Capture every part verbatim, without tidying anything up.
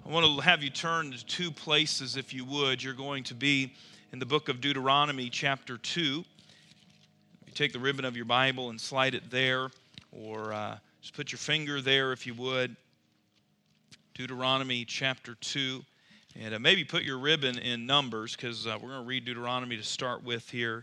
I want to have you turn to two places, if you would. You're going to be in the book of Deuteronomy, chapter two. You take the ribbon of your Bible and slide it there, or uh, just put your finger there, if you would. Deuteronomy, chapter two. And uh, maybe put your ribbon in Numbers, because uh, we're going to read Deuteronomy to start with here.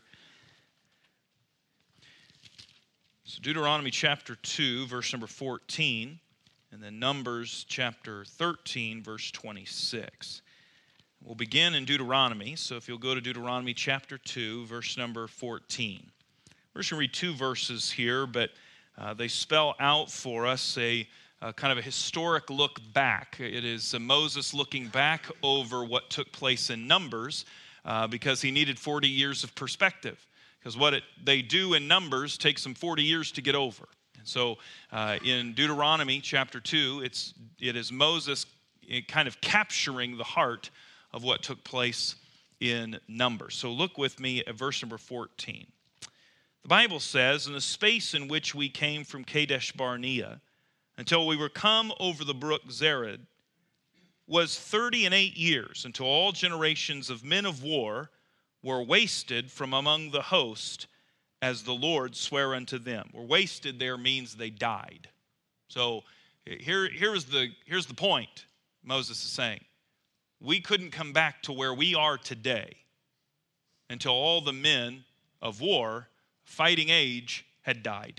So Deuteronomy, chapter two, verse number fourteen. And then Numbers chapter thirteen, verse twenty-six. We'll begin in Deuteronomy. So if you'll go to Deuteronomy chapter two, verse number fourteen. We're just going to read two verses here, but uh, they spell out for us a uh, kind of a historic look back. It is uh, Moses looking back over what took place in Numbers uh, because he needed forty years of perspective. Because what it, they do in Numbers takes them forty years to get over. So uh, in Deuteronomy chapter two, it's, it is Moses kind of capturing the heart of what took place in Numbers. So look with me at verse number fourteen. The Bible says, "In the space in which we came from Kadesh Barnea until we were come over the brook Zered was thirty and eight years, until all generations of men of war were wasted from among the host, as the Lord sware unto them." Were wasted there means they died. So here, here's the, here's the point Moses is saying. We couldn't come back to where we are today until all the men of war, fighting age, had died.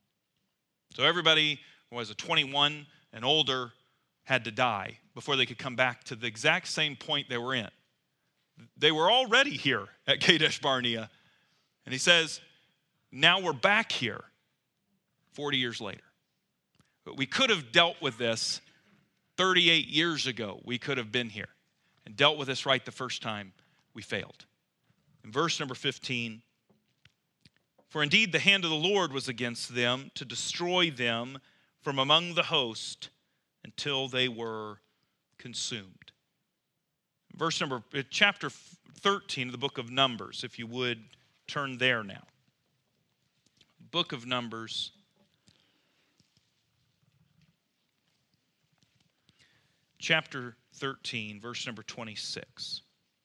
So everybody who was a twenty-one and older had to die before they could come back to the exact same point they were in. They were already here at Kadesh Barnea. And he says, now we're back here forty years later. But we could have dealt with this thirty-eight years ago. We could have been here and dealt with this right the first time. We failed. In verse number fifteen, "For indeed the hand of the Lord was against them to destroy them from among the host until they were consumed." Verse number, chapter thirteen of the book of Numbers, if you would turn there now. Book of Numbers, chapter thirteen, verse number twenty-six.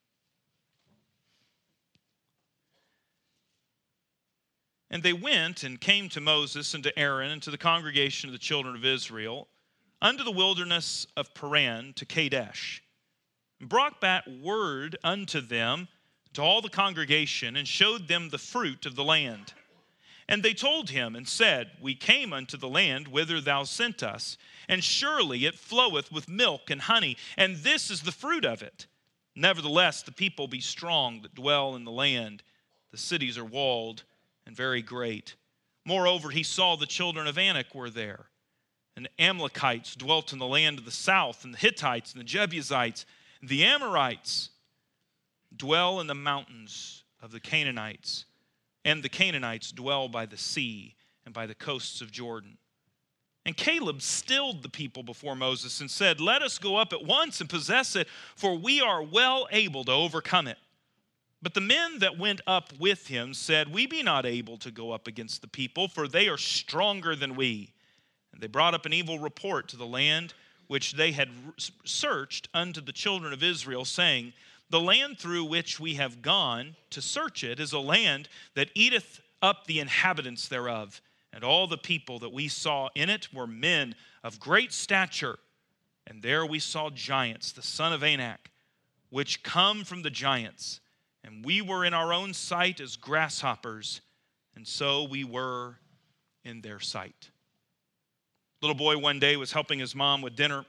"And they went and came to Moses and to Aaron and to the congregation of the children of Israel unto the wilderness of Paran to Kadesh, and brought back word unto them, to all the congregation, and showed them the fruit of the land. And they told him and said, We came unto the land whither thou sent us, and surely it floweth with milk and honey, and this is the fruit of it. Nevertheless, the people be strong that dwell in the land. The cities are walled and very great. Moreover, he saw the children of Anak were there, and the Amalekites dwelt in the land of the south, and the Hittites and the Jebusites, and the Amorites dwell in the mountains of the Canaanites, and the Canaanites dwell by the sea and by the coasts of Jordan. And Caleb stilled the people before Moses and said, Let us go up at once and possess it, for we are well able to overcome it. But the men that went up with him said, We be not able to go up against the people, for they are stronger than we. And they brought up an evil report to the land which they had searched unto the children of Israel, saying, The land through which we have gone to search it is a land that eateth up the inhabitants thereof. And all the people that we saw in it were men of great stature. And there we saw giants, the son of Anak, which come from the giants. And we were in our own sight as grasshoppers, and so we were in their sight." Little boy one day was helping his mom with dinner.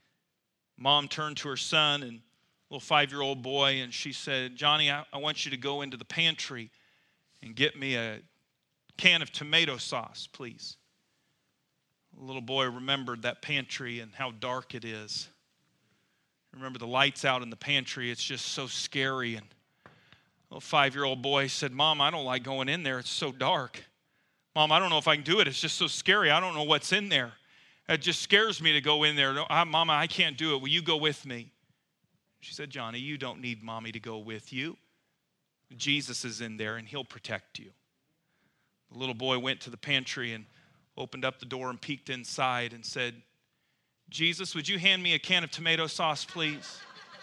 Mom turned to her son, and little five-year-old boy, and she said, Johnny, I, I want you to go into the pantry and get me a can of tomato sauce, please. The little boy remembered that pantry and how dark it is. Remember the lights out in the pantry, it's just so scary. And little five-year-old boy said, Mom, I don't like going in there, it's so dark. Mom, I don't know if I can do it, it's just so scary, I don't know what's in there. It just scares me to go in there. No, I, Mama, I can't do it, will you go with me? She said, Johnny, you don't need Mommy to go with you. Jesus is in there and he'll protect you. The little boy went to the pantry and opened up the door and peeked inside and said, Jesus, would you hand me a can of tomato sauce, please?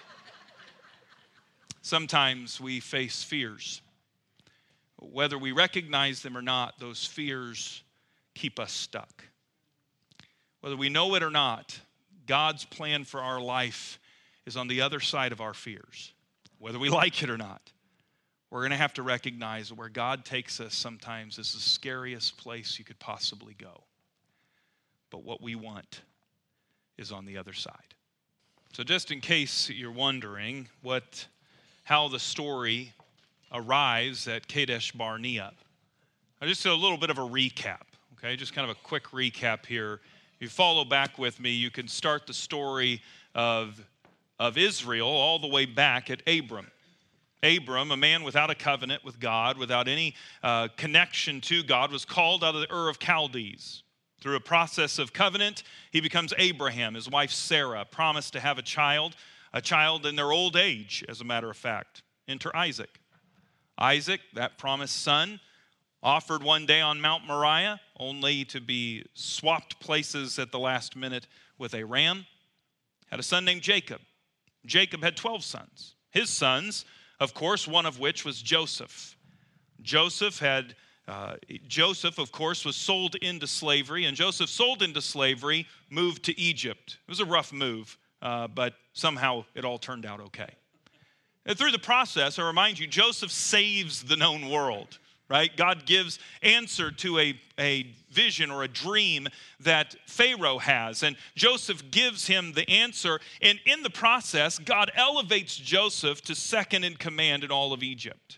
Sometimes we face fears. Whether we recognize them or not, those fears keep us stuck. Whether we know it or not, God's plan for our life is on the other side of our fears. Whether we like it or not, we're going to have to recognize that where God takes us sometimes is the scariest place you could possibly go. But what we want is on the other side. So just in case you're wondering what, how the story arrives at Kadesh Barnea, I just did a little bit of a recap, okay? Just kind of a quick recap here. If you follow back with me, you can start the story of, of Israel all the way back at Abram. Abram, a man without a covenant with God, without any uh, connection to God, was called out of the Ur of Chaldees. Through a process of covenant, he becomes Abraham. His wife Sarah promised to have a child, a child in their old age, as a matter of fact. Enter Isaac. Isaac, that promised son, offered one day on Mount Moriah, only to be swapped places at the last minute with a ram. Had a son named Jacob. Jacob had twelve sons. His sons, of course, one of which was Joseph. Joseph had, uh, Joseph, of course, was sold into slavery, and Joseph, sold into slavery, moved to Egypt. It was a rough move, uh, but somehow it all turned out okay. And through the process, I remind you, Joseph saves the known world, right? God gives answer to a, a vision or a dream that Pharaoh has, and Joseph gives him the answer, and in the process, God elevates Joseph to second in command in all of Egypt.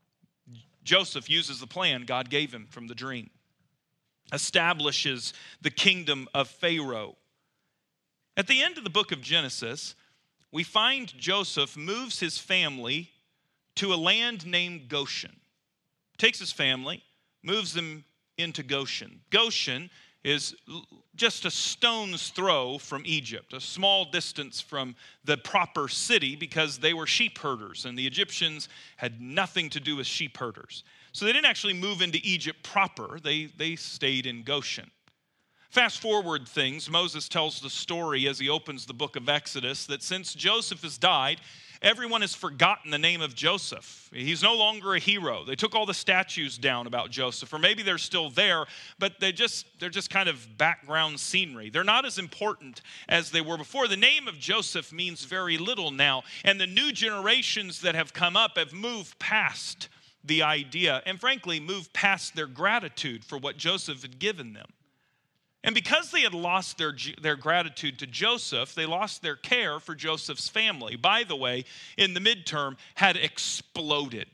Joseph uses the plan God gave him from the dream, establishes the kingdom of Pharaoh. At the end of the book of Genesis, we find Joseph moves his family to a land named Goshen. Takes his family, moves them into Goshen. Goshen is just a stone's throw from Egypt, a small distance from the proper city, because they were sheep herders, and the Egyptians had nothing to do with sheep herders. So they didn't actually move into Egypt proper. They, they stayed in Goshen. Fast forward things, Moses tells the story as he opens the book of Exodus that since Joseph has died, everyone has forgotten the name of Joseph. He's no longer a hero. They took all the statues down about Joseph, or maybe they're still there, but they just, they're just kind of background scenery. They're not as important as they were before. The name of Joseph means very little now, and the new generations that have come up have moved past the idea, and frankly, moved past their gratitude for what Joseph had given them. And because they had lost their, their gratitude to Joseph, they lost their care for Joseph's family. By the way, in the midterm, had exploded.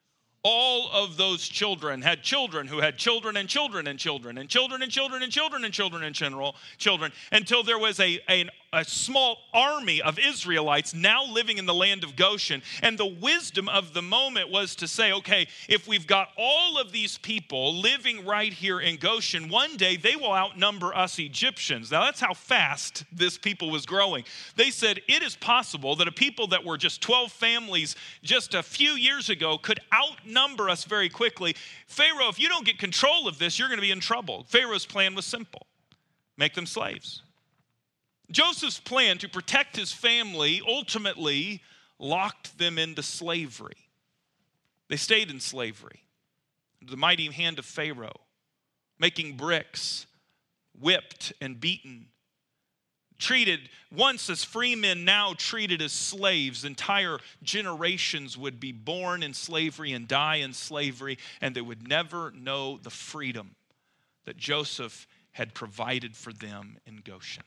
All of those children had children who had children and children and children and children and children and children and children and general children, until there was a, a, a small army of Israelites now living in the land of Goshen. And the wisdom of the moment was to say, okay, if we've got all of these people living right here in Goshen, one day they will outnumber us Egyptians. Now that's how fast this people was growing. They said it is possible that a people that were just twelve families just a few years ago could outnumber number us very quickly. Pharaoh, if you don't get control of this, you're going to be in trouble. Pharaoh's plan was simple. Make them slaves. Joseph's plan to protect his family ultimately locked them into slavery. They stayed in slavery under the mighty hand of Pharaoh, making bricks, whipped and beaten, treated once as free men, now treated as slaves. Entire generations would be born in slavery and die in slavery, and they would never know the freedom that Joseph had provided for them in Goshen.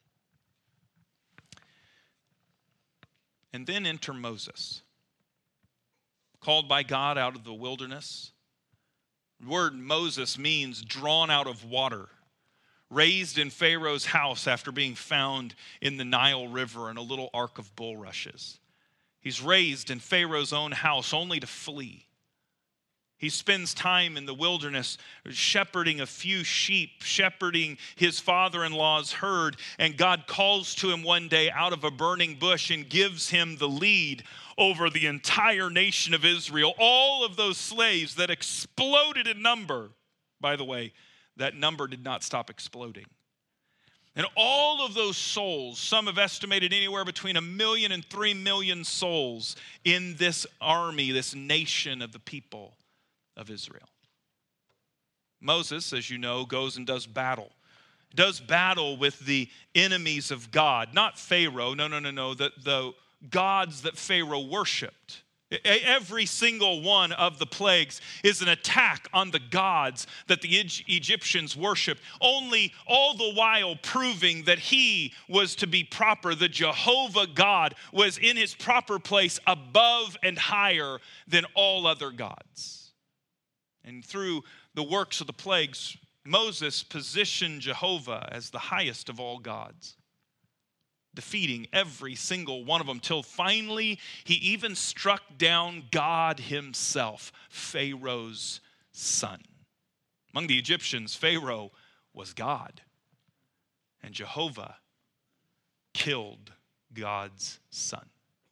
And then enter Moses, called by God out of the wilderness. The word Moses means drawn out of water. Raised in Pharaoh's house after being found in the Nile River in a little ark of bulrushes. He's raised in Pharaoh's own house only to flee. He spends time in the wilderness shepherding a few sheep, shepherding his father-in-law's herd, and God calls to him one day out of a burning bush and gives him the lead over the entire nation of Israel. All of those slaves that exploded in number, by the way, that number did not stop exploding. And all of those souls, some have estimated anywhere between a million and three million souls in this army, this nation of the people of Israel. Moses, as you know, goes and does battle. Does battle with the enemies of God. Not Pharaoh, no, no, no, no, the, the gods that Pharaoh worshiped. Every single one of the plagues is an attack on the gods that the Egyptians worshiped, only all the while proving that he was to be proper. The Jehovah God was in his proper place above and higher than all other gods. And through the works of the plagues, Moses positioned Jehovah as the highest of all gods, defeating every single one of them, till finally he even struck down God himself, Pharaoh's son. Among the Egyptians, Pharaoh was God, and Jehovah killed God's son.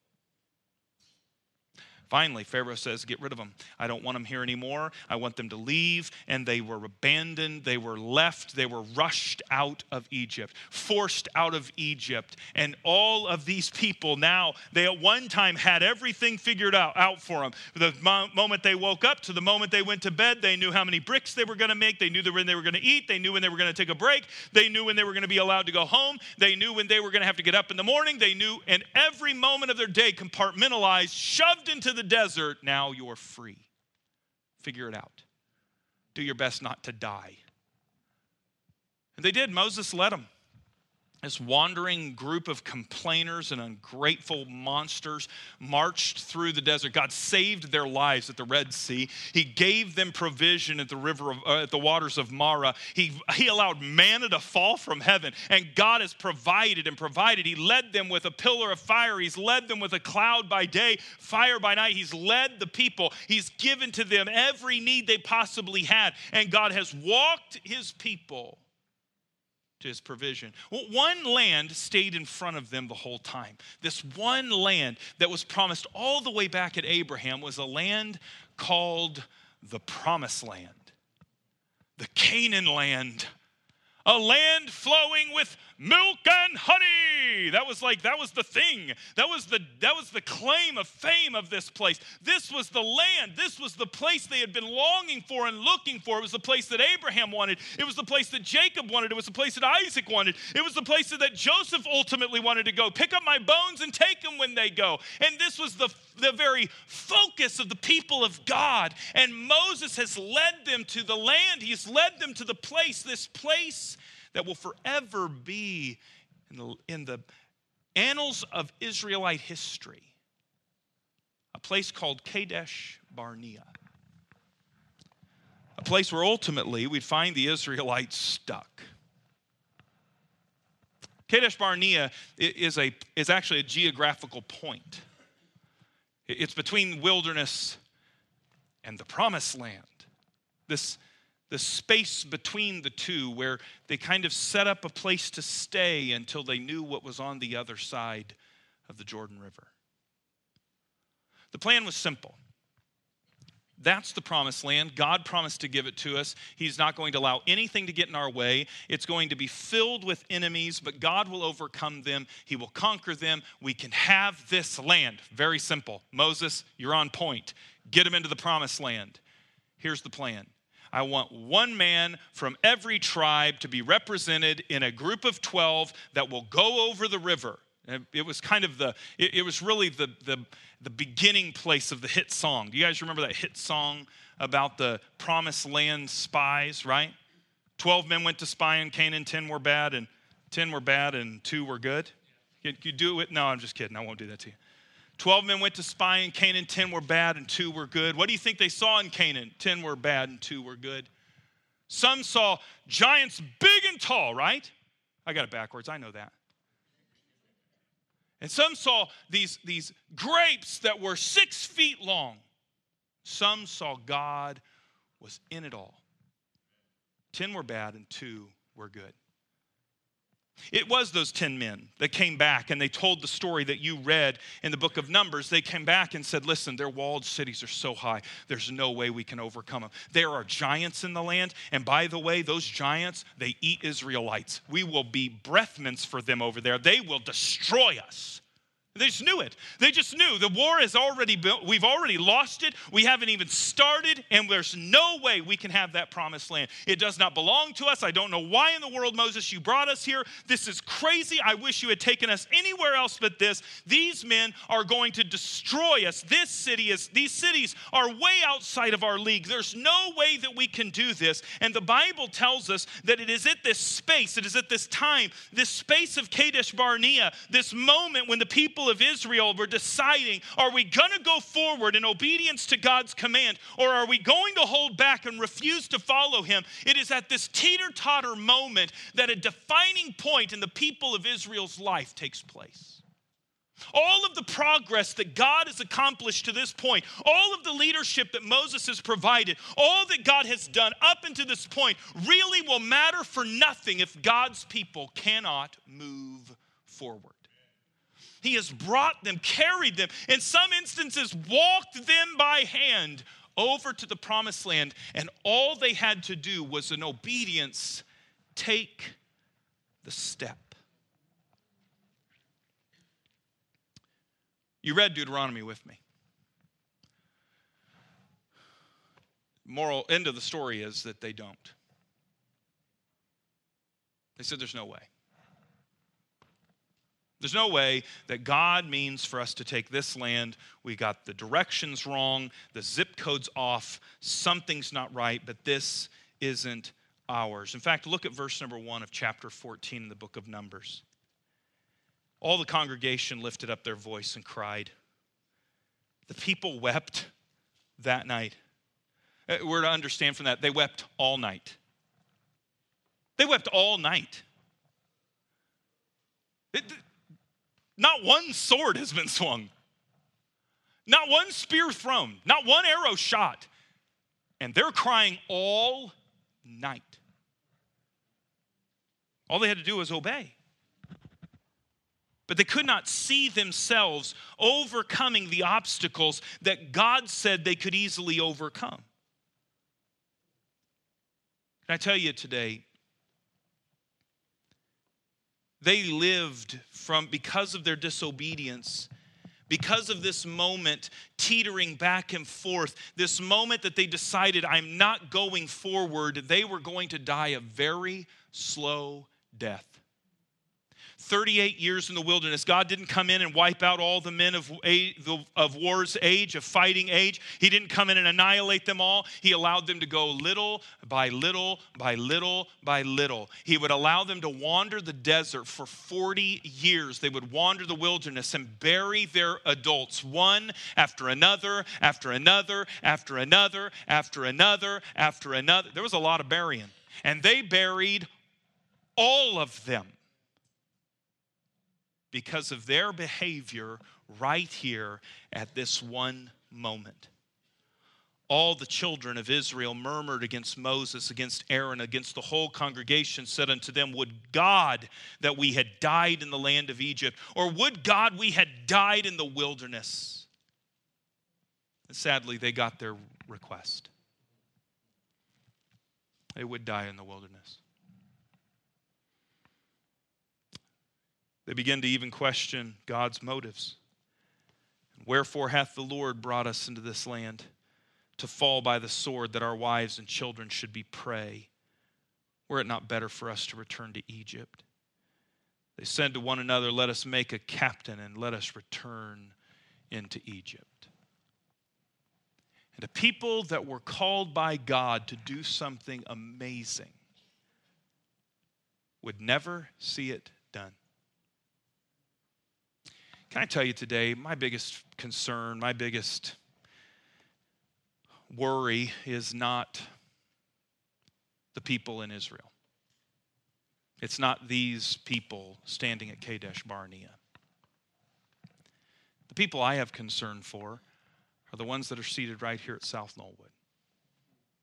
Finally, Pharaoh says, get rid of them. I don't want them here anymore. I want them to leave. And they were abandoned. They were left. They were rushed out of Egypt, forced out of Egypt. And all of these people now, they at one time had everything figured out, out for them. The mo- moment they woke up to the moment they went to bed, they knew how many bricks they were going to make. They knew when they were going to eat. They knew when they were going to take a break. They knew when they were going to be allowed to go home. They knew when they were going to have to get up in the morning. They knew, and every moment of their day compartmentalized, shoved into the desert. Now you're free. Figure it out. Do your best not to die. And they did. Moses led them. This wandering group of complainers and ungrateful monsters marched through the desert. God saved their lives at the Red Sea. He gave them provision at the river of, uh, at the waters of Marah. He, he allowed manna to fall from heaven, and God has provided and provided. He led them with a pillar of fire. He's led them with a cloud by day, fire by night. He's led the people. He's given to them every need they possibly had, and God has walked his people to his provision. Well, one land stayed in front of them the whole time. This one land that was promised all the way back at Abraham was a land called the Promised Land, the Canaan land, a land flowing with milk and honey. That was like, that was the thing. That was the, that was the claim of fame of this place. This was the land. This was the place they had been longing for and looking for. It was the place that Abraham wanted. It was the place that Jacob wanted. It was the place that Isaac wanted. It was the place that Joseph ultimately wanted to go. Pick up my bones and take them when they go. And this was the, the very focus of the people of God. And Moses has led them to the land. He's led them to the place, this place that will forever be in the, in the annals of Israelite history, a place called Kadesh Barnea, a place where ultimately we'd find the Israelites stuck. Kadesh Barnea is, a, is actually a geographical point. It's between wilderness and the Promised Land. This The space between the two, where they kind of set up a place to stay until they knew what was on the other side of the Jordan River. The plan was simple. That's the Promised Land. God promised to give it to us. He's not going to allow anything to get in our way. It's going to be filled with enemies, but God will overcome them. He will conquer them. We can have this land. Very simple. Moses, you're on point. Get them into the Promised Land. Here's the plan. I want one man from every tribe to be represented in a group of twelve that will go over the river. It was kind of the, it, it was really the, the, the beginning place of the hit song. Do you guys remember that hit song about the Promised Land spies, right? Twelve men went to spy in Canaan, ten were bad, and ten were bad, and two were good. You, you do it? No, I'm just kidding. I won't do that to you. Twelve men went to spy in Canaan, ten were bad and two were good. What do you think they saw in Canaan? Ten were bad and two were good. Some saw giants big and tall, right? I got it backwards, I know that. And some saw these, these grapes that were six feet long. Some saw God was in it all. Ten were bad and two were good. It was those ten men that came back and they told the story that you read in the book of Numbers. They came back and said, listen, their walled cities are so high, there's no way we can overcome them. There are giants in the land, and by the way, those giants, they eat Israelites. We will be breath mints for them over there. They will destroy us. They just knew it. They just knew the war is already built. We've already lost it. We haven't even started, and there's no way we can have that promised land. It does not belong to us. I don't know why in the world, Moses, you brought us here. This is crazy. I wish you had taken us anywhere else but this. These men are going to destroy us. This city is, these cities are way outside of our league. There's no way that we can do this. And the Bible tells us that it is at this space, it is at this time, this space of Kadesh Barnea, this moment when the people of Israel were deciding, are we going to go forward in obedience to God's command, or are we going to hold back and refuse to follow him? It is at this teeter-totter moment that a defining point in the people of Israel's life takes place. All of the progress that God has accomplished to this point, all of the leadership that Moses has provided, all that God has done up until this point really will matter for nothing if God's people cannot move forward. He has brought them, carried them, in some instances walked them by hand over to the promised land, and all they had to do was in obedience take the step. You read Deuteronomy with me. Moral end of the story is that they don't. They said there's no way. There's no way that God means for us to take this land. We got the directions wrong, the zip code's off, something's not right, but this isn't ours. In fact, look at verse number one of chapter fourteen in the book of Numbers. All the congregation lifted up their voice and cried. The people wept that night. We're to understand from that, they wept all night. They wept all night. It, Not one sword has been swung. Not one spear thrown. Not one arrow shot. And they're crying all night. All they had to do was obey. But they could not see themselves overcoming the obstacles that God said they could easily overcome. Can I tell you today, they lived from, because of their disobedience, because of this moment teetering back and forth, this moment that they decided, I'm not going forward, they were going to die a very slow death. thirty-eight years in the wilderness. God didn't come in and wipe out all the men of, of war's age, of fighting age. He didn't come in and annihilate them all. He allowed them to go little by little by little by little. He would allow them to wander the desert for forty years. They would wander the wilderness and bury their adults, one after another, after another, after another, after another, after another. There was a lot of burying. And they buried all of them, because of their behavior right here at this one moment. All the children of Israel murmured against Moses, against Aaron, against the whole congregation, said unto them, would God that we had died in the land of Egypt, or would God we had died in the wilderness? And sadly, they got their request. They would die in the wilderness. They begin to even question God's motives. Wherefore hath the Lord brought us into this land to fall by the sword, that our wives and children should be prey? Were it not better for us to return to Egypt? They said to one another, let us make a captain and let us return into Egypt. And a people that were called by God to do something amazing would never see it done. Can I tell you today, my biggest concern, my biggest worry is not the people in Israel. It's not these people standing at Kadesh Barnea. The people I have concern for are the ones that are seated right here at South Knollwood.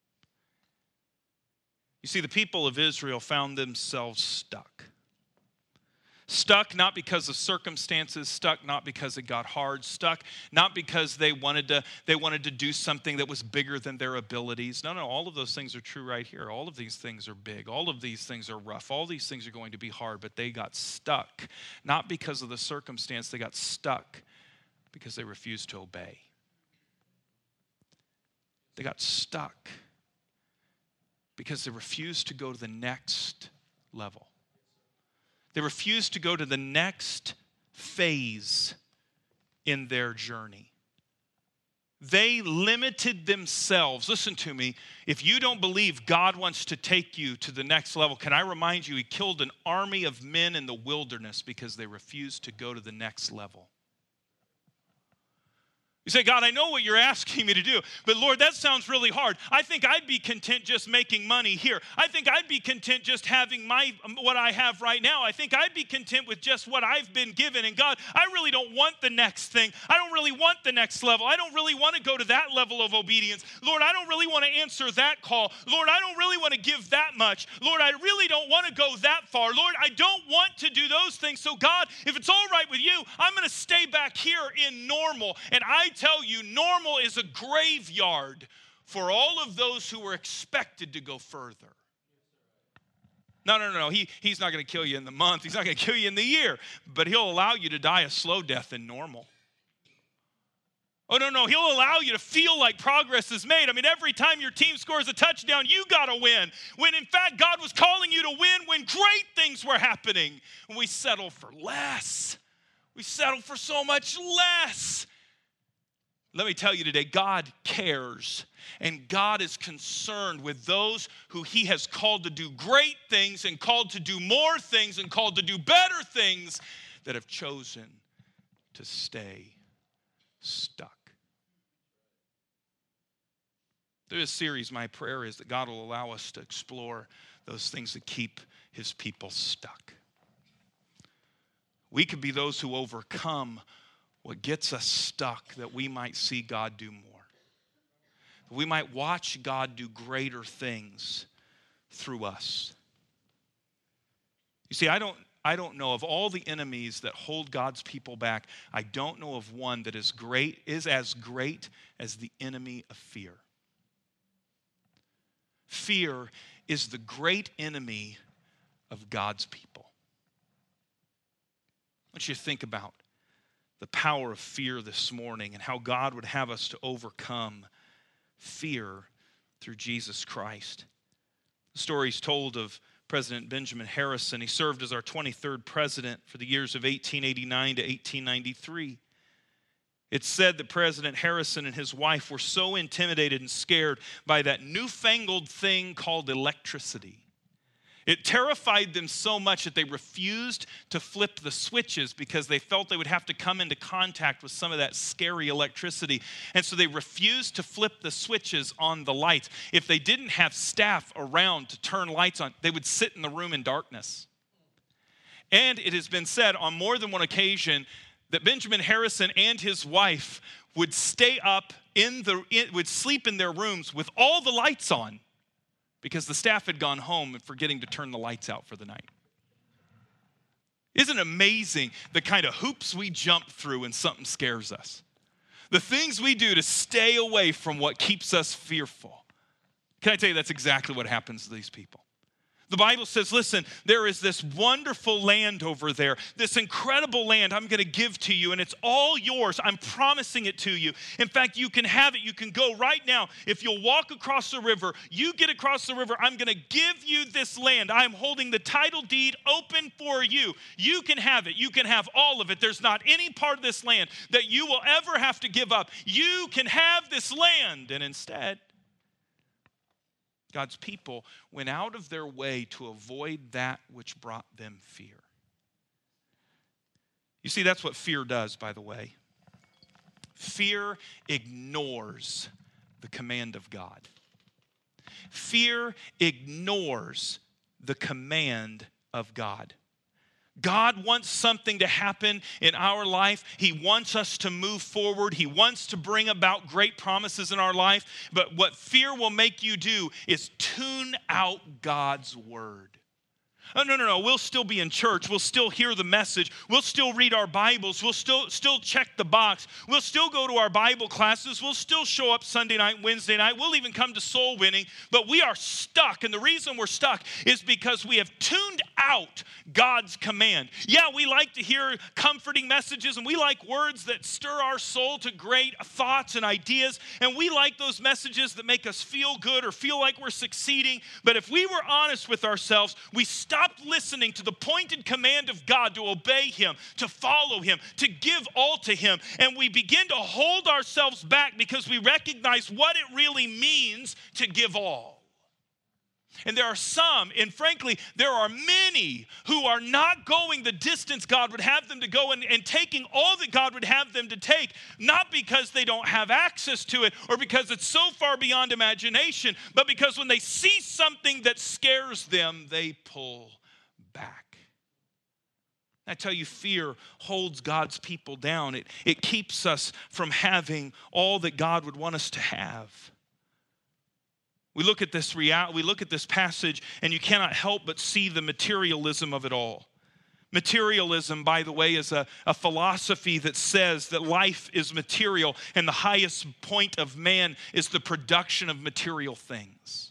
You see, the people of Israel found themselves stuck. Stuck not because of circumstances, stuck not because it got hard, stuck not because they wanted to they wanted to do something that was bigger than their abilities. No, no, all of those things are true right here. All of these things are big. All of these things are rough. All these things are going to be hard, but they got stuck not because of the circumstance. They got stuck because they refused to obey. They got stuck because they refused to go to the next level. They refused to go to the next phase in their journey. They limited themselves. Listen to me. If you don't believe God wants to take you to the next level, can I remind you, he killed an army of men in the wilderness because they refused to go to the next level. You say, God, I know what you're asking me to do, but Lord, that sounds really hard. I think I'd be content just making money here. I think I'd be content just having my what I have right now. I think I'd be content with just what I've been given. And God, I really don't want the next thing. I don't really want the next level. I don't really want to go to that level of obedience. Lord, I don't really want to answer that call. Lord, I don't really want to give that much. Lord, I really don't want to go that far. Lord, I don't want to do those things. So God, if it's all right with you, I'm going to stay back here in normal. And I tell you, normal is a graveyard for all of those who were expected to go further. No, no, no, no. He, he's not going to kill you in the month. He's not going to kill you in the year. But he'll allow you to die a slow death in normal. Oh, no, no. He'll allow you to feel like progress is made. I mean, every time your team scores a touchdown, you got to win. When, in fact, God was calling you to win when great things were happening. And we settle for less. We settle for so much less. Let me tell you today, God cares, and God is concerned with those who he has called to do great things and called to do more things and called to do better things that have chosen to stay stuck. Through this series, my prayer is that God will allow us to explore those things that keep his people stuck. We could be those who overcome what gets us stuck, that we might see God do more. We might watch God do greater things through us. You see, I don't, I don't know of all the enemies that hold God's people back, I don't know of one that is great, is as great as the enemy of fear. Fear is the great enemy of God's people. I want you to think about the power of fear this morning and how God would have us to overcome fear through Jesus Christ. The story is told of President Benjamin Harrison. He served as our twenty-third president for the years of eighteen eighty-nine to eighteen ninety-three. It's said that President Harrison and his wife were so intimidated and scared by that newfangled thing called electricity. It terrified them so much that they refused to flip the switches because they felt they would have to come into contact with some of that scary electricity. And so they refused to flip the switches on the lights. If they didn't have staff around to turn lights on, they would sit in the room in darkness. And it has been said on more than one occasion that Benjamin Harrison and his wife would stay up in the, in, would sleep in their rooms with all the lights on, because the staff had gone home and forgetting to turn the lights out for the night. Isn't it amazing the kind of hoops we jump through when something scares us? The things we do to stay away from what keeps us fearful. Can I tell you, that's exactly what happens to these people. The Bible says, listen, there is this wonderful land over there, this incredible land I'm going to give to you, and it's all yours. I'm promising it to you. In fact, you can have it. You can go right now. If you'll walk across the river, you get across the river, I'm going to give you this land. I'm holding the title deed open for you. You can have it. You can have all of it. There's not any part of this land that you will ever have to give up. You can have this land. And instead, God's people went out of their way to avoid that which brought them fear. You see, that's what fear does, by the way. Fear ignores the command of God. Fear ignores the command of God. God wants something to happen in our life. He wants us to move forward. He wants to bring about great promises in our life. But what fear will make you do is tune out God's word. Oh, no, no, no. We'll still be in church. We'll still hear the message. We'll still read our Bibles. We'll still, still check the box. We'll still go to our Bible classes. We'll still show up Sunday night, Wednesday night. We'll even come to soul winning. But we are stuck. And the reason we're stuck is because we have tuned out God's command. Yeah, we like to hear comforting messages, and we like words that stir our soul to great thoughts and ideas. And we like those messages that make us feel good or feel like we're succeeding. But if we were honest with ourselves, we stopped listening to the pointed command of God to obey him, to follow him, to give all to him. And we begin to hold ourselves back because we recognize what it really means to give all. And there are some, and frankly, there are many who are not going the distance God would have them to go and, and taking all that God would have them to take, not because they don't have access to it or because it's so far beyond imagination, but because when they see something that scares them, they pull back. I tell you, fear holds God's people down. It, it keeps us from having all that God would want us to have. We look at this reality, we look at this passage, and you cannot help but see the materialism of it all. Materialism, by the way, is a, a philosophy that says that life is material and the highest point of man is the production of material things.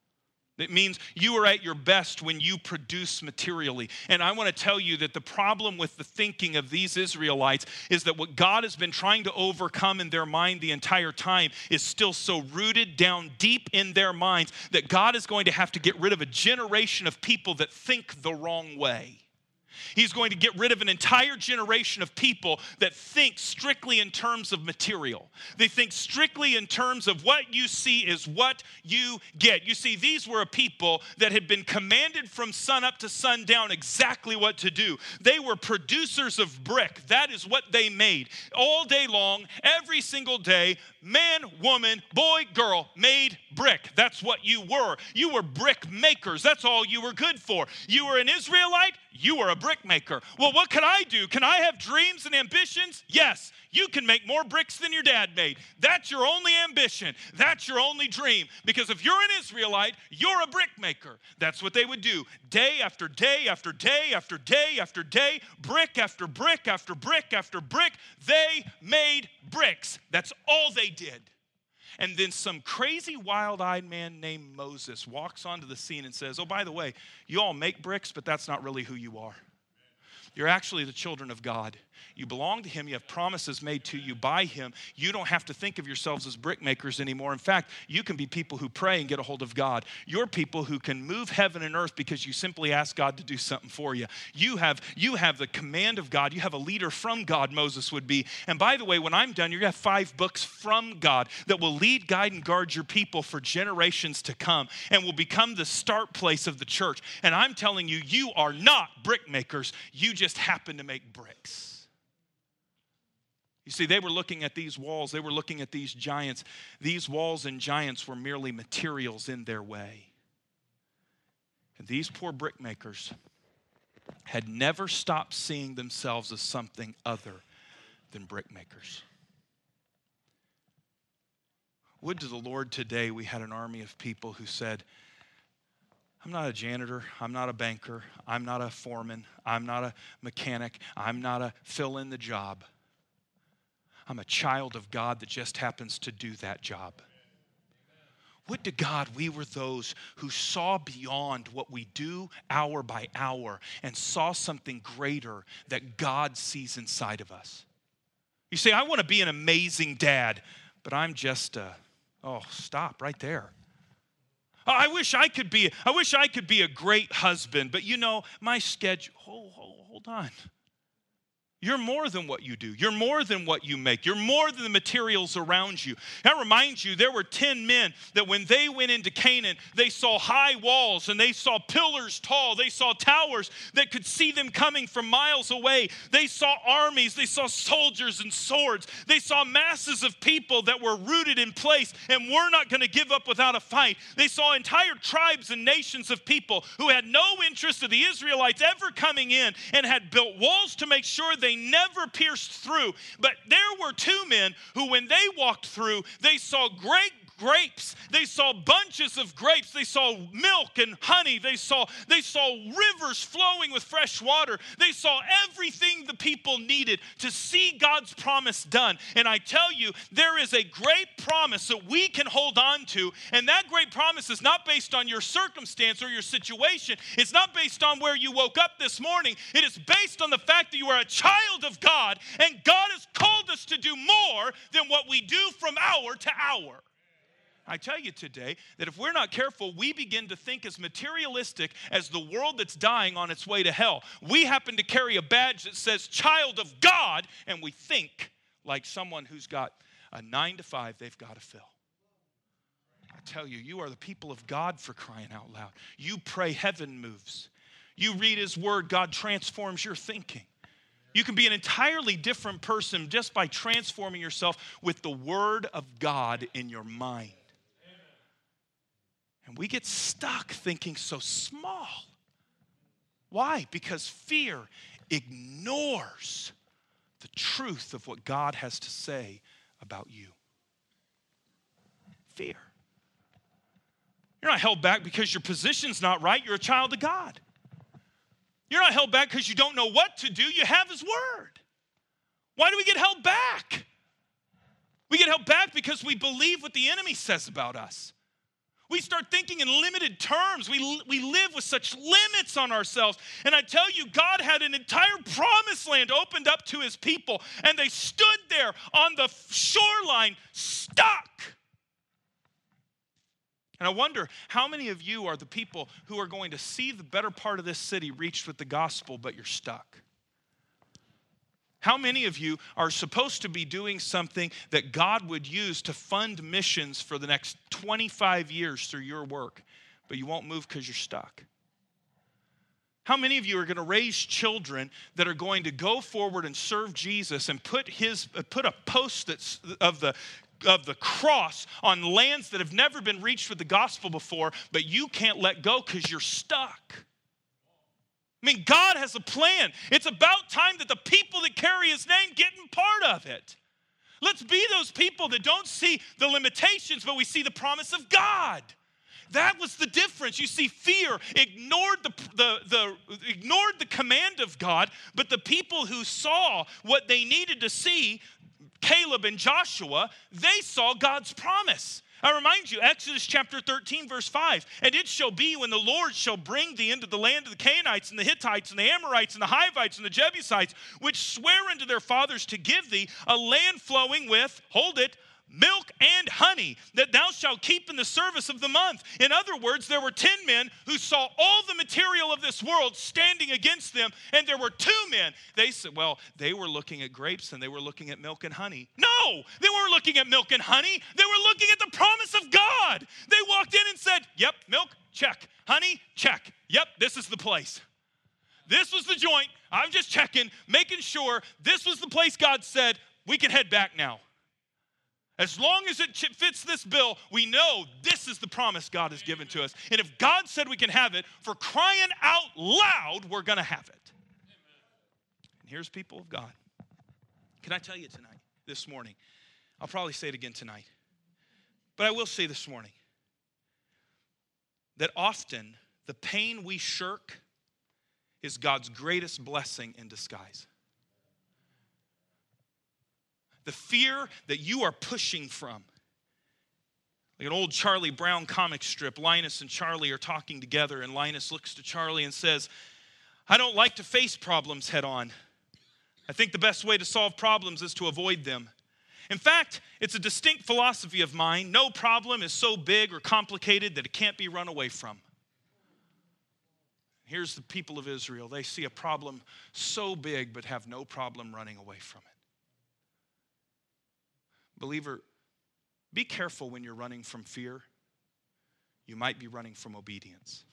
It means you are at your best when you produce materially. And I want to tell you that the problem with the thinking of these Israelites is that what God has been trying to overcome in their mind the entire time is still so rooted down deep in their minds that God is going to have to get rid of a generation of people that think the wrong way. He's going to get rid of an entire generation of people that think strictly in terms of material. They think strictly in terms of what you see is what you get. You see, these were a people that had been commanded from sun up to sundown exactly what to do. They were producers of brick. That is what they made. All day long, every single day, man, woman, boy, girl made brick. That's what you were. You were brick makers. That's all you were good for. You were an Israelite. You were a brick maker. Well, what can I do? Can I have dreams and ambitions? Yes. You can make more bricks than your dad made. That's your only ambition. That's your only dream. Because if you're an Israelite, you're a brick maker. That's what they would do. Day after day after day after day after day, brick after brick after brick after brick, they made bricks. That's all they did. And then some crazy wild-eyed man named Moses walks onto the scene and says, oh, by the way, you all make bricks, but that's not really who you are. You're actually the children of God. You belong to him. You have promises made to you by him. You don't have to think of yourselves as brick makers anymore. In fact, you can be people who pray and get a hold of God. You're people who can move heaven and earth because you simply ask God to do something for you. You have, you have the command of God. You have a leader from God, Moses would be. And by the way, when I'm done, you're going to have five books from God that will lead, guide, and guard your people for generations to come and will become the start place of the church. And I'm telling you, you are not brick makers. You just happen to make bricks. You see, they were looking at these walls. They were looking at these giants. These walls and giants were merely materials in their way. And these poor brick makers had never stopped seeing themselves as something other than brick makers. Would to the Lord today we had an army of people who said, I'm not a janitor, I'm not a banker, I'm not a foreman, I'm not a mechanic, I'm not a fill in the job. I'm a child of God that just happens to do that job. Would to God we were those who saw beyond what we do hour by hour and saw something greater that God sees inside of us. You say, I want to be an amazing dad, but I'm just a, oh, stop right there. I wish I could be, I wish I could be a great husband, but you know, my schedule, hold, hold, hold on. You're more than what you do. You're more than what you make. You're more than the materials around you. That reminds you, there were ten men that when they went into Canaan, they saw high walls and they saw pillars tall. They saw towers that could see them coming from miles away. They saw armies. They saw soldiers and swords. They saw masses of people that were rooted in place and were not going to give up without a fight. They saw entire tribes and nations of people who had no interest of the Israelites ever coming in and had built walls to make sure they never pierced through. But there were two men who, when they walked through, they saw great grapes. They saw bunches of grapes. They saw milk and honey. They saw, they saw rivers flowing with fresh water. They saw everything the people needed to see God's promise done. And I tell you, there is a great promise that we can hold on to, and that great promise is not based on your circumstance or your situation. It's not based on where you woke up this morning. It is based on the fact that you are a child of God, and God has called us to do more than what we do from hour to hour. I tell you today that if we're not careful, we begin to think as materialistic as the world that's dying on its way to hell. We happen to carry a badge that says child of God, and we think like someone who's got a nine to five they've got to fill. I tell you, you are the people of God, for crying out loud. You pray, heaven moves. You read his word, God transforms your thinking. You can be an entirely different person just by transforming yourself with the word of God in your mind. And we get stuck thinking so small. Why? Because fear ignores the truth of what God has to say about you. Fear. You're not held back because your position's not right. You're a child of God. You're not held back because you don't know what to do. You have his word. Why do we get held back? We get held back because we believe what the enemy says about us. We start thinking in limited terms. We, we live with such limits on ourselves. And I tell you, God had an entire promised land opened up to his people, and they stood there on the shoreline, stuck. And I wonder, how many of you are the people who are going to see the better part of this city reached with the gospel, but you're stuck? How many of you are supposed to be doing something that God would use to fund missions for the next twenty-five years through your work, but you won't move because you're stuck? How many of you are going to raise children that are going to go forward and serve Jesus and put his put a post that's of the of the cross on lands that have never been reached with the gospel before, but you can't let go because you're stuck? I mean, God has a plan. It's about time that the people that carry his name get in part of it. Let's be those people that don't see the limitations, but we see the promise of God. That was the difference. You see, fear ignored the, the, the, ignored the command of God, but the people who saw what they needed to see, Caleb and Joshua, they saw God's promise. I remind you, Exodus chapter thirteen, verse five, and it shall be when the Lord shall bring thee into the land of the Canaanites and the Hittites and the Amorites and the Hivites and the Jebusites, which swear unto their fathers to give thee a land flowing with, hold it, milk and honey, that thou shalt keep in the service of the month. In other words, there were ten men who saw all the material of this world standing against them, and there were two men. They said, well, they were looking at grapes and they were looking at milk and honey. No, they weren't looking at milk and honey. They were looking at the promise of God. They walked in and said, yep, milk, check. Honey, check. Yep, this is the place. This was the joint. I'm just checking, making sure this was the place God said, we can head back now. As long as it fits this bill, we know this is the promise God has given to us. And if God said we can have it, for crying out loud, we're going to have it. And here's people of God. Can I tell you tonight, this morning, I'll probably say it again tonight, but I will say this morning, that often the pain we shirk is God's greatest blessing in disguise. The fear that you are pushing from. Like an old Charlie Brown comic strip, Linus and Charlie are talking together, and Linus looks to Charlie and says, I don't like to face problems head on. I think the best way to solve problems is to avoid them. In fact, it's a distinct philosophy of mine. No problem is so big or complicated that it can't be run away from. Here's the people of Israel. They see a problem so big but have no problem running away from it. Believer, be careful when you're running from fear. You might be running from obedience.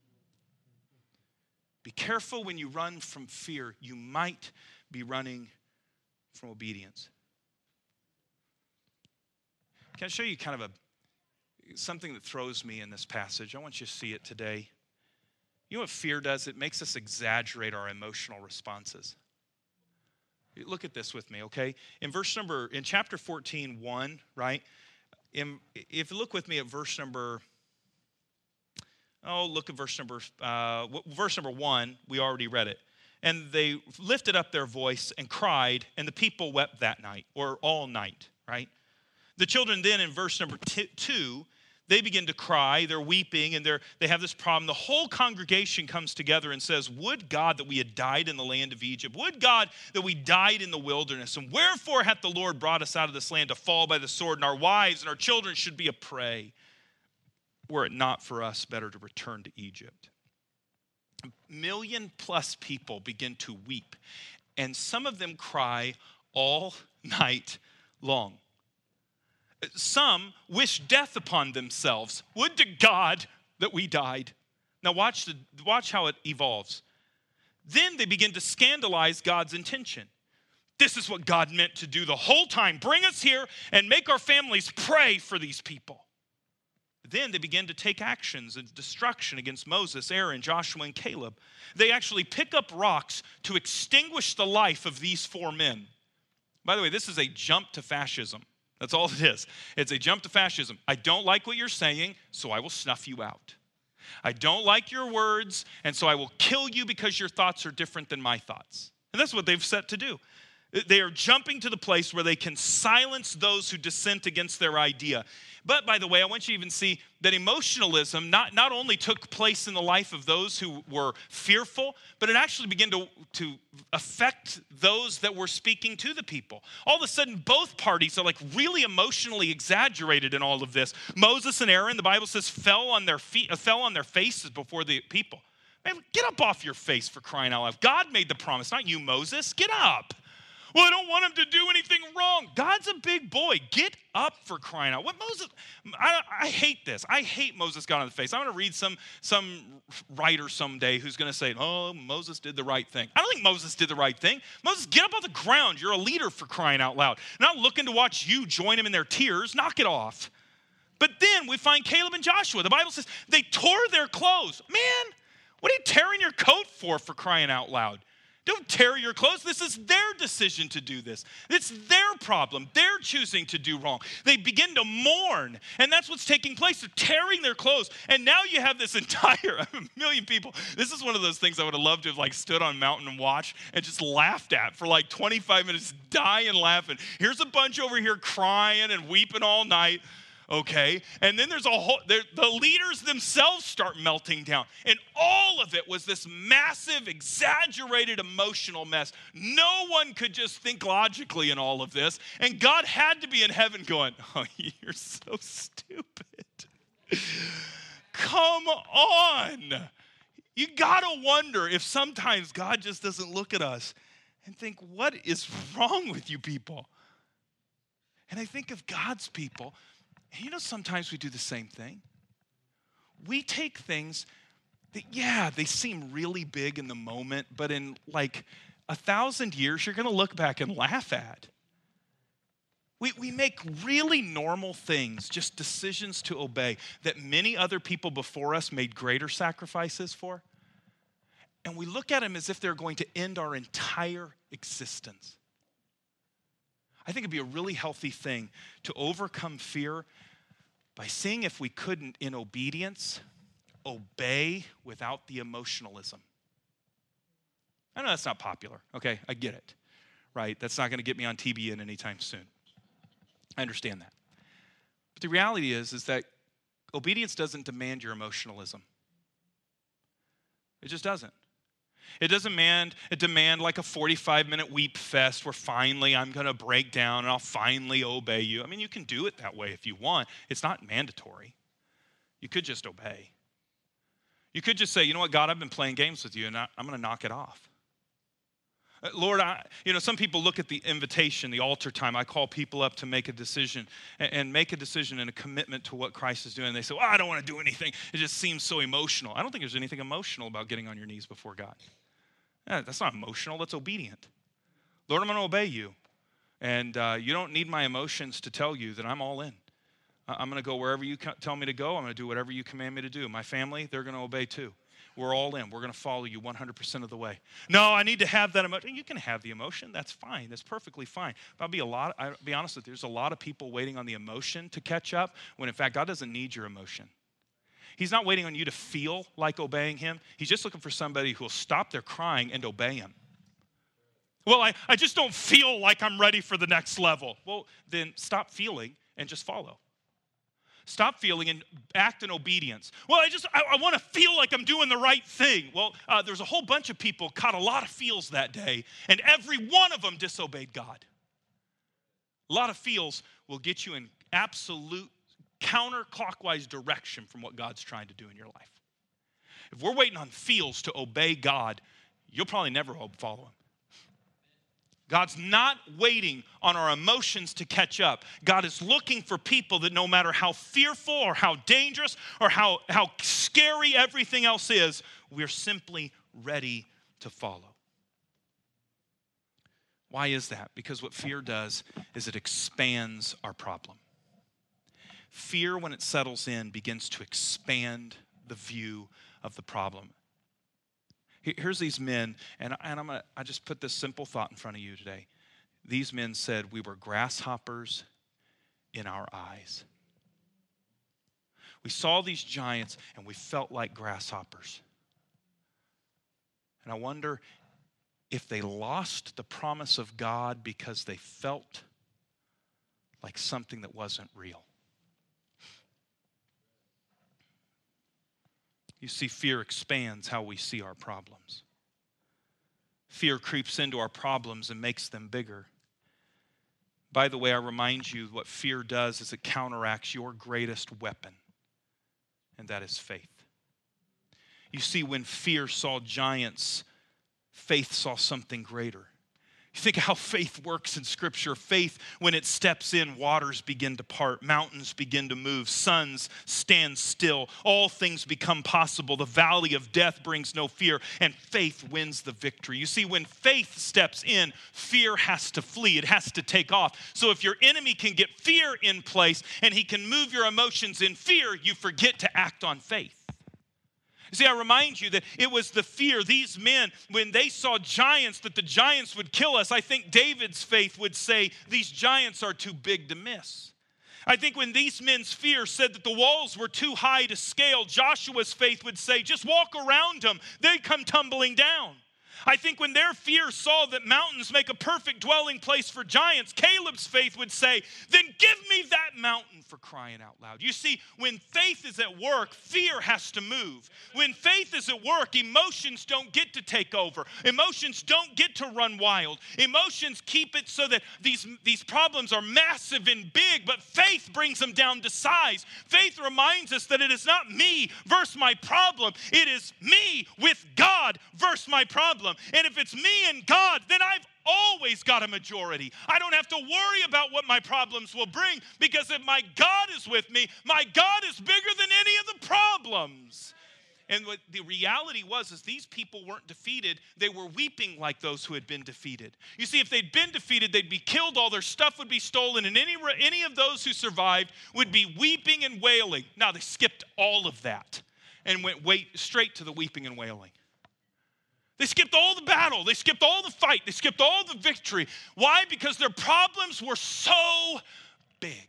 Be careful when you run from fear. You might be running from obedience. Can I show you kind of a something that throws me in this passage? I want you to see it today. You know what fear does? It makes us exaggerate our emotional responses. Look at this with me, okay? In verse number, in chapter fourteen, one, right? in, if you look with me at verse number, oh, look at verse number, uh, verse number one, we already read it. And they lifted up their voice and cried, and the people wept that night, or all night, right? The children then in verse number t- two, they begin to cry, they're weeping, and they're, they have this problem. The whole congregation comes together and says, would God that we had died in the land of Egypt. Would God that we died in the wilderness. And wherefore hath the Lord brought us out of this land to fall by the sword, and our wives and our children should be a prey. Were it not for us better to return to Egypt. A million plus people begin to weep, and some of them cry all night long. Some wish death upon themselves. Would to God that we died. Now watch, the, watch how it evolves. Then they begin to scandalize God's intention. This is what God meant to do the whole time. Bring us here and make our families pray for these people. Then they begin to take actions of destruction against Moses, Aaron, Joshua, and Caleb. They actually pick up rocks to extinguish the life of these four men. By the way, this is a jump to fascism. That's all it is. It's a jump to fascism. I don't like what you're saying, so I will snuff you out. I don't like your words, and so I will kill you because your thoughts are different than my thoughts. And that's what they've set to do. They are jumping to the place where they can silence those who dissent against their idea. But by the way, I want you to even see that emotionalism not, not only took place in the life of those who were fearful, but it actually began to, to affect those that were speaking to the people. All of a sudden, both parties are like really emotionally exaggerated in all of this. Moses and Aaron, the Bible says, fell on their feet, uh, fell on their faces before the people. Man, get up off your face, for crying out loud. God made the promise, not you, Moses. Get up. Well, I don't want him to do anything wrong. God's a big boy. Get up, for crying out. What Moses, I, I hate this. I hate Moses got on the face. I'm going to read some, some writer someday who's going to say, oh, Moses did the right thing. I don't think Moses did the right thing. Moses, get up off the ground. You're a leader, for crying out loud. Not looking to watch you join him in their tears. Knock it off. But then we find Caleb and Joshua. The Bible says they tore their clothes. Man, what are you tearing your coat for, for crying out loud? Don't tear your clothes. This is their decision to do this. It's their problem. They're choosing to do wrong. They begin to mourn, and that's what's taking place. They're tearing their clothes, and now you have this entire a million people. This is one of those things I would have loved to have like stood on a mountain and watched and just laughed at for like twenty-five minutes, dying laughing. Here's a bunch over here crying and weeping all night. Okay, and then there's a whole, the leaders themselves start melting down. And all of it was this massive, exaggerated emotional mess. No one could just think logically in all of this. And God had to be in heaven going, oh, you're so stupid. Come on. You gotta wonder if sometimes God just doesn't look at us and think, what is wrong with you people? And I think of God's people. And you know, sometimes we do the same thing. We take things that, yeah, they seem really big in the moment, but in like a thousand years, you're going to look back and laugh at. We, we make really normal things, just decisions to obey, that many other people before us made greater sacrifices for. And we look at them as if they're going to end our entire existence. I think it'd be a really healthy thing to overcome fear by seeing if we couldn't, in obedience, obey without the emotionalism. I know that's not popular, okay? I get it, right? That's not going to get me on T B N anytime soon. I understand that. But the reality is, is that obedience doesn't demand your emotionalism. It just doesn't. It doesn't demand, it demand like a forty-five minute weep fest where finally I'm going to break down and I'll finally obey you. I mean, you can do it that way if you want. It's not mandatory. You could just obey. You could just say, you know what, God, I've been playing games with you and I, I'm going to knock it off. Lord, I, you know, some people look at the invitation, the altar time. I call people up to make a decision and, and make a decision and a commitment to what Christ is doing. And they say, well, I don't want to do anything. It just seems so emotional. I don't think there's anything emotional about getting on your knees before God. Yeah, that's not emotional. That's obedient. Lord, I'm going to obey you. And uh, you don't need my emotions to tell you that I'm all in. I'm going to go wherever you tell me to go. I'm going to do whatever you command me to do. My family, they're going to obey too. we're all in. We're going to follow you one hundred percent of the way. No, I need to have that emotion. You can have the emotion. That's fine. That's perfectly fine. But I'll be a lot. I'll be honest with you. There's a lot of people waiting on the emotion to catch up when, in fact, God doesn't need your emotion. He's not waiting on you to feel like obeying him. He's just looking for somebody who will stop their crying and obey him. Well, I, I just don't feel like I'm ready for the next level. Well, then stop feeling and just follow. Stop feeling and act in obedience. Well, I just, I, I want to feel like I'm doing the right thing. Well, uh, there's a whole bunch of people caught a lot of feels that day, and every one of them disobeyed God. A lot of feels will get you in absolute counterclockwise direction from what God's trying to do in your life. If we're waiting on feels to obey God, you'll probably never follow him. God's not waiting on our emotions to catch up. God is looking for people that no matter how fearful or how dangerous or how, how scary everything else is, we're simply ready to follow. Why is that? Because what fear does is it expands our problem. Fear, when it settles in, begins to expand the view of the problem. Here's these men, and, and I'm gonna, I just put this simple thought in front of you today. These men said, we were grasshoppers in our eyes. We saw these giants, and we felt like grasshoppers. And I wonder if they lost the promise of God because they felt like something that wasn't real. You see, fear expands how we see our problems. Fear creeps into our problems and makes them bigger. By the way, I remind you what fear does is it counteracts your greatest weapon, and that is faith. You see, when fear saw giants, faith saw something greater. You think of how faith works in Scripture. Faith, when it steps in, waters begin to part, mountains begin to move, suns stand still, all things become possible. The valley of death brings no fear, and faith wins the victory. You see, when faith steps in, fear has to flee. It has to take off. So if your enemy can get fear in place and he can move your emotions in fear, you forget to act on faith. See, I remind you that it was the fear. These men, when they saw giants, that the giants would kill us, I think David's faith would say, these giants are too big to miss. I think when these men's fear said that the walls were too high to scale, Joshua's faith would say, just walk around them. They come tumbling down. I think when their fear saw that mountains make a perfect dwelling place for giants, Caleb's faith would say, then give me that mountain, for crying out loud. You see, when faith is at work, fear has to move. When faith is at work, emotions don't get to take over. Emotions don't get to run wild. Emotions keep it so that these, these problems are massive and big, but faith brings them down to size. Faith reminds us that it is not me versus my problem. It is me with God versus my problem. And if it's me and God, then I've always got a majority. I don't have to worry about what my problems will bring, because if my God is with me, my God is bigger than any of the problems. And what the reality was is these people weren't defeated. They were weeping like those who had been defeated. You see, if they'd been defeated, they'd be killed, all their stuff would be stolen, and any, any of those who survived would be weeping and wailing. Now, they skipped all of that and went wait, straight to the weeping and wailing. They skipped all the battle. They skipped all the fight. They skipped all the victory. Why? Because their problems were so big.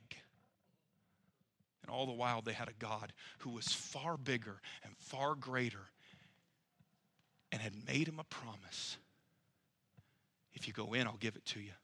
And all the while, they had a God who was far bigger and far greater and had made him a promise. If you go in, I'll give it to you.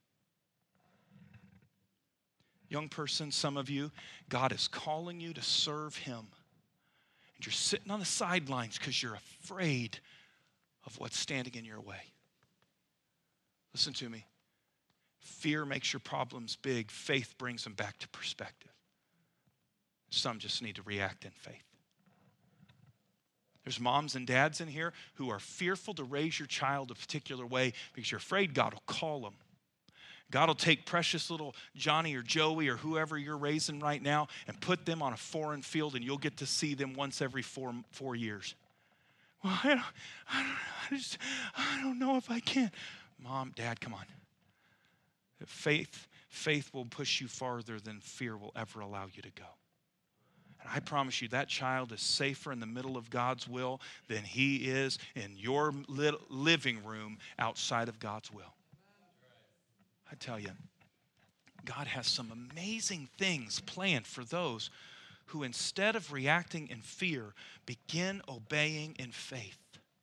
Young person, some of you, God is calling you to serve him. And you're sitting on the sidelines because you're afraid of what's standing in your way. Listen to me. Fear makes your problems big. Faith brings them back to perspective. Some just need to react in faith. There's moms and dads in here who are fearful to raise your child a particular way because you're afraid God will call them. God will take precious little Johnny or Joey or whoever you're raising right now and put them on a foreign field, and you'll get to see them once every four, four years. Well, I don't, I, don't, I, just, I don't know if I can. Mom, Dad, come on. Faith, faith will push you farther than fear will ever allow you to go. And I promise you, that child is safer in the middle of God's will than he is in your living room outside of God's will. I tell you, God has some amazing things planned for those who, instead of reacting in fear, begin obeying in faith.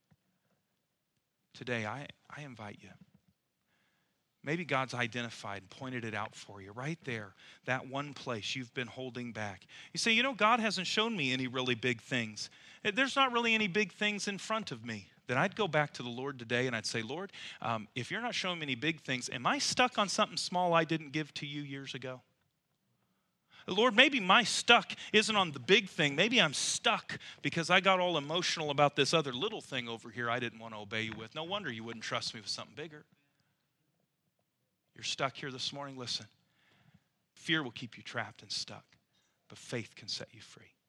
Today, I, I invite you. Maybe God's identified and pointed it out for you right there, that one place you've been holding back. You say, you know, God hasn't shown me any really big things. There's not really any big things in front of me. Then I'd go back to the Lord today and I'd say, Lord, um, if you're not showing me any big things, am I stuck on something small I didn't give to you years ago? Lord, maybe my stuck isn't on the big thing. Maybe I'm stuck because I got all emotional about this other little thing over here I didn't want to obey you with. No wonder you wouldn't trust me with something bigger. You're stuck here this morning. Listen, fear will keep you trapped and stuck, but faith can set you free.